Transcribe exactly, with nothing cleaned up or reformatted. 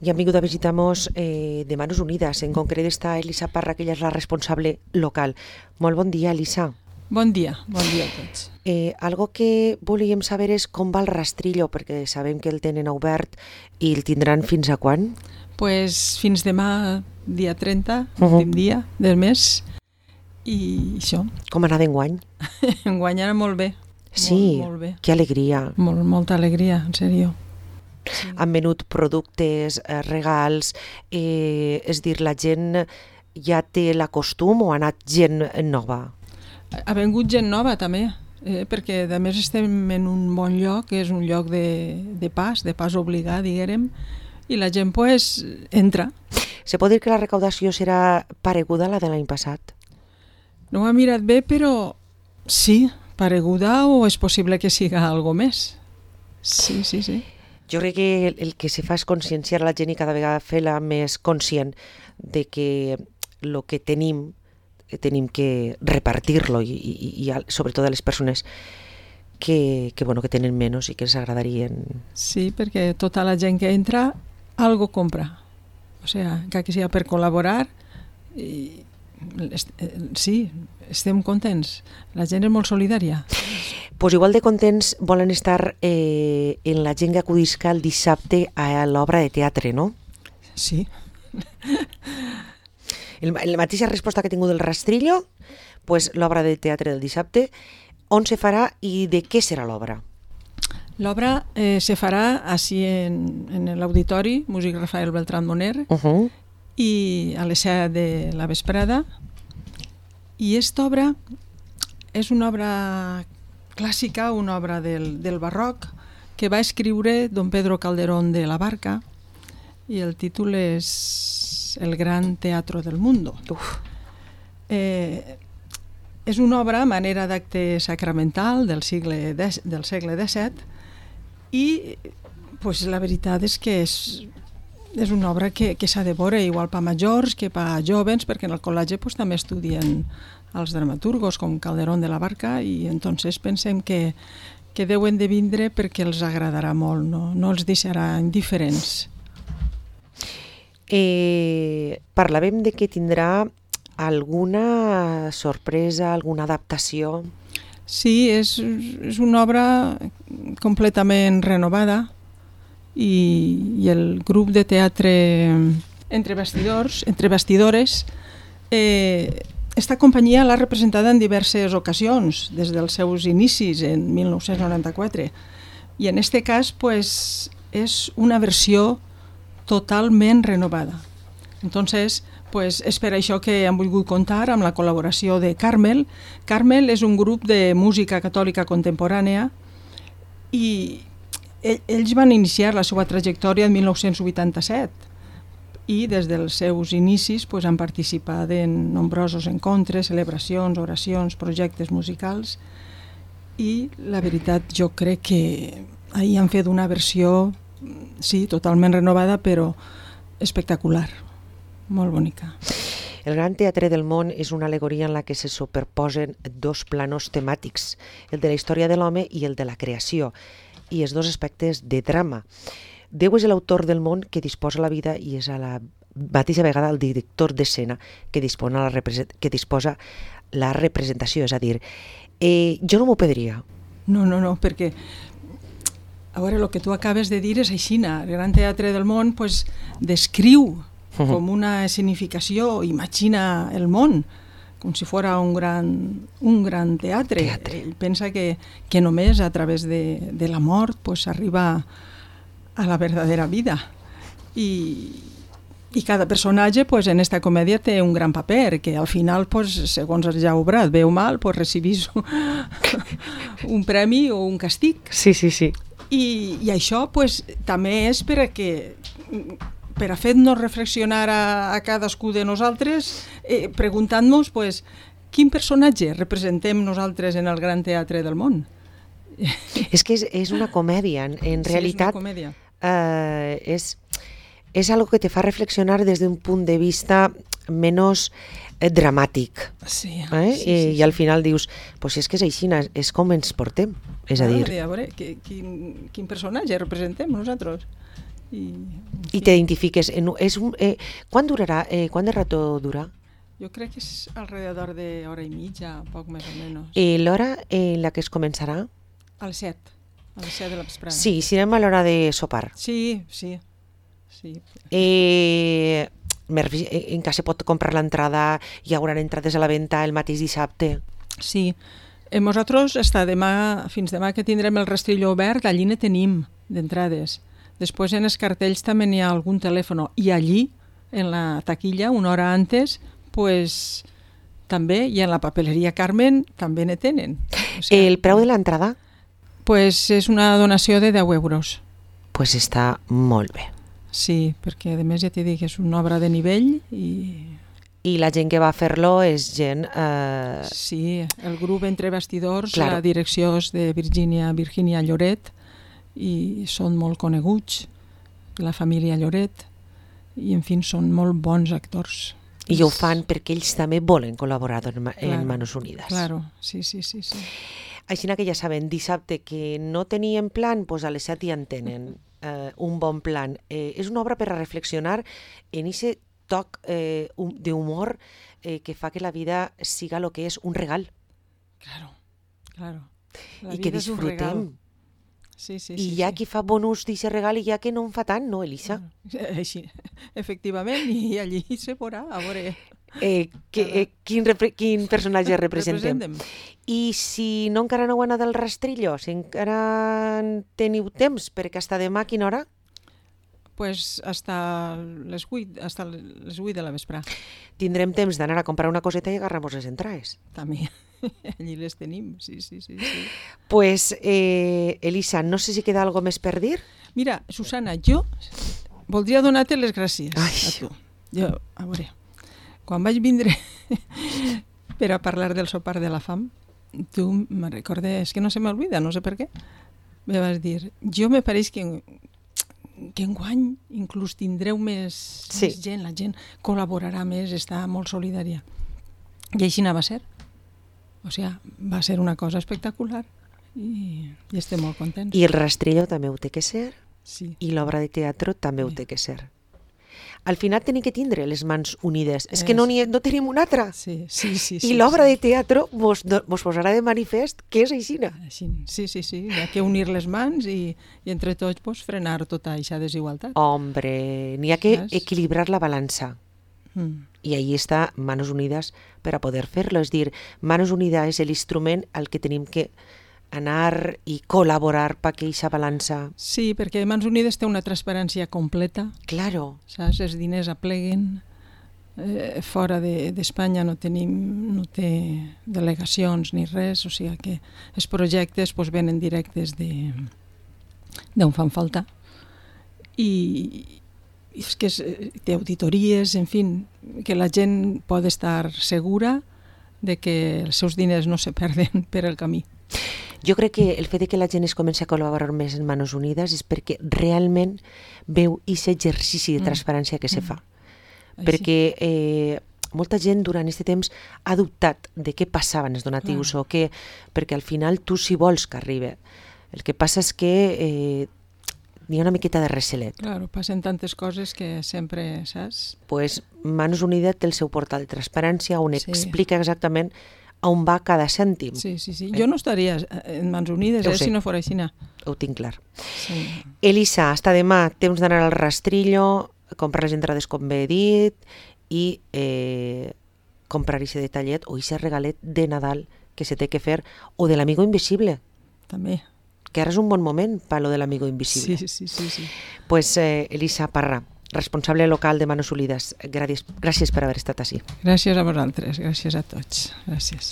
i han vingut a visitar-nos eh, de Manos Unides. En concret està Elisa Parra, que ella és la responsable local. Molt bon dia, Elisa. Bon dia, bon dia a tots. Eh, algo que volíem saber és com va el rastrillo, perquè sabem que el tenen obert i el tindran fins a quan? Pues fins demà, dia trenta, Uh-huh. últim dia del mes, i això. Com ha anat enguany? Enguany ara molt bé. Sí, molt, molt bé. que alegria. Molt, molta alegria, en sèrio. Sí. Han venut productes, eh, regals, eh, és dir, la gent ja té l'acostum o ha anat gent nova? Ha vingut gent nova també, eh, perquè a més estem en un bon lloc, que és un lloc de, de pas, de pas obligat, diguérem, i la gent pues entra. Se pot dir que la recaudació serà pareguda a la de l'any passat? No ho he mirat bé, però sí, pareguda o és possible que siga algo més. Sí, sí, sí. Jo crec que el, el que se fa és conscienciar la gent i cada vegada fer-la més conscient de que el que tenim tenim que repartir-lo i, i, i sobretot a les persones que, que, bueno, que tenen menys i que els agradarien. Sí, perquè tota la gent que entra algo compra. O sea, que sigui per col·laborar i est sí, estem contents. La gent és molt solidària. Pues igual de contents volen estar eh, en la gent que acudisca el dissabte a l'obra de teatre, no? Sí. El, la mateixa resposta que ha tingut el rastrillo, pues, l'obra de teatre del dissabte, on se farà i de què serà l'obra? L'obra eh, se farà així en, en l'auditori Músic Rafael Beltrán Moner Uh-huh. i a les set de la vesprada. I aquesta obra és una obra clàssica, una obra del, del barroc que va escriure don Pedro Calderón de la Barca i el títol és El gran teatro del mundo. Uf. Eh, és una obra a manera d'acte sacramental del segle, des, del segle disset i pues, la veritat és que és, és una obra que, que s'ha de veure igual per majors que per jovens, perquè en el col·legi pues, també estudien els dramaturgos com Calderón de la Barca i entonces pensem que, que deuen de vindre perquè els agradarà molt, no, no els deixarà indiferents. Eh, parlàvem de que tindrà alguna sorpresa, alguna adaptació. Sí, és, és una obra completament renovada i, i el grup de teatre Entre Bastidors, Entre Bastidores, eh, esta companyia l'ha representada en diverses ocasions, des dels seus inicis en mil nou-cents noranta-quatre. I en este cas, pues, és una versió totalment renovada. Entonces, pues, és per això que hem volgut comptar amb la col·laboració de Carmel. Carmel és un grup de música catòlica contemporània i ells van iniciar la seva trajectòria en mil nou-cents vuitanta-set i des dels seus inicis pues, han participat en nombrosos encontres, celebracions, oracions, projectes musicals i la veritat jo crec que ahir han fet una versió sí, totalment renovada però espectacular, molt bonica. El Gran Teatre del Món és una al·legoria en la que se superposen dos planos temàtics, el de la història de l'home i el de la creació, i els dos aspectes de drama. Déu és l'autor del món que disposa la vida i és a la mateixa vegada el director d'escena que, disposa la represent- que disposa la representació, és a dir, eh, jo no m'ho perdria. No, no, no, perquè a veure, el que tu acabes de dir és així, el Gran Teatre del Món pues, descriu com una escenificació, imagina el món, com si fos un gran, un gran teatre. teatre. Ell pensa que, que només a través de, de la mort pues, s'arriba a la verdadera vida. I, i cada personatge pues, en esta comèdia té un gran paper, que al final, pues, segons ja obrat, bé o mal, pues, recibís un premi o un castig. Sí, sí, sí. I, i això pues, també és per a que per a fer-nos reflexionar a, a cadascú de nosaltres eh, preguntant-nos pues, quin personatge representem nosaltres en el Gran Teatre del Món. És que és, és una comèdia, en, en sí, realitat és una comèdia. Eh, és, és algo que te fa reflexionar des d'un punt de vista menys eh, dramàtic. Sí, eh? sí, I, sí, sí. I al final dius, pues és que és així, és com ens portem. És a dir... A veure, quin, quin personatge representem nosaltres? I, I t'identifiques. En, és un, eh, quan durarà? Eh, quant de rato dura? Jo crec que és alrededor de hora i mitja, poc més o menys. Eh, L'hora en la que es començarà? A les set, a les set de la vesprada. Sí, si anem a l'hora de sopar. Sí, sí. sí. Eh, en cas se pot comprar l'entrada, hi haurà entrades a la venda el mateix dissabte? Sí. Eh, nosaltres, hasta demà, fins demà que tindrem el rastrillo obert, allí ne tenim d'entrades. Després en els cartells també n'hi ha algun telèfon. I allí, en la taquilla, una hora antes, pues, també, i en la papeleria Carmen també ne tenen. O sigui, el preu de l'entrada? Pues és una donació de deu euros. Pues està molt bé. Sí, perquè a més ja t'he dit que és una obra de nivell i... I la gent que va fer-lo és gent... Eh... Sí, el grup Entre Bastidors, claro. La direcció és de Virginia, Virginia Lloret, i són molt coneguts, la família Lloret, i en fi, són molt bons actors. I ho fan perquè ells també volen col·laborar en, en claro, Manos Unides. Claro, sí, sí, sí. sí. Així que ja saben, dissabte que no tenien plan, doncs a les set ja en tenen eh, un bon plan. Eh, és una obra per a reflexionar en aquest toc eh, d'humor eh, que fa que la vida siga el que és un regal. Claro, claro. La I que disfrutem. Sí, sí, I sí, hi ha sí. qui fa bon ús d'aquest regal i hi ha qui no en fa tant, no, Elisa? Així, efectivament, i allí se veurà, a veure... Eh, que, eh, quin, repre quin personatge representem. Representem. I si no encara no heu anat al rastrillo, si encara teniu temps, perquè hasta demà a quina hora? Pues hasta les vuit, hasta les vuit de la vesprà. Tindrem temps d'anar a comprar una coseta i agarrar-nos les entrades. També, allí les tenim, sí, sí, sí. sí. Pues, eh, Elisa, no sé si queda algo més per dir. Mira, Susana, jo voldria donar-te les gràcies Ai. a tu. Jo, a veure, quan vaig vindre per a parlar del sopar de la fam, tu me recordes, que no se m'olvida, no sé per què, me vas dir, jo me pareix que que enguany inclús tindreu més, sí. més gent, la gent col·laborarà més, està molt solidària. I així va ser. O sigui, va ser una cosa espectacular i, i estem molt contents. I el rastrillo també ho té que ser, sí. I l'obra de teatre també sí. ho té que ser. Al final tenim que tindre les mans unides. És, és que no, ha, no tenim una altra. Sí, sí, sí. I sí, l'obra sí. de teatre vos, vos posarà de manifest que és aixina. Sí, sí, sí. Hi ha que unir les mans i, i entre tots pues, frenar tota aquesta desigualtat. Hombre, n'hi ha que Saps? equilibrar la balança. Mm. I ahí està Manos Unidas per a poder fer-lo. És dir, Manos Unidas és l'instrument al que tenim que anar i col·laborar perquè aquesta balança... Sí, perquè Mans Unides té una transparència completa. Claro. Saps? Els diners apleguen. Eh, fora d'Espanya de, no tenim no té delegacions ni res, o sigui que els projectes pues, venen directes de d'on fan falta. I, i és que és, té auditories, en fi, que la gent pot estar segura de que els seus diners no se perden per el camí. Jo crec que el fet que la gent es comenci a col·laborar més en Manos Unides és perquè realment veu aquest exercici de transparència que mm. se fa. Mm. Perquè eh, molta gent durant aquest temps ha dubtat de què passaven els donatius ah. o què, perquè al final tu si vols que arribi. El que passa és que eh, hi ha una miqueta de recelet. Claro, passen tantes coses que sempre, saps? Pues Manos Unides té el seu portal de transparència on sí. explica exactament on va cada cèntim. Sí, sí, sí. Jo no estaria en Mans Unides eh, si no fos així. Ho tinc clar. Sí. Elisa, hasta demà. Temps d'anar al rastrillo, comprar les entrades com bé he dit i eh, comprar aquest detallet o aquest regalet de Nadal que se té que fer, o de l'amigo invisible. També. Que ara és un bon moment per lo de l'amigo invisible. Sí, sí, sí. sí. Pues eh, Elisa Parra, responsable local de Manos Unides, gràcies, gràcies per haver estat així. Gràcies a vosaltres, gràcies a tots. Gràcies.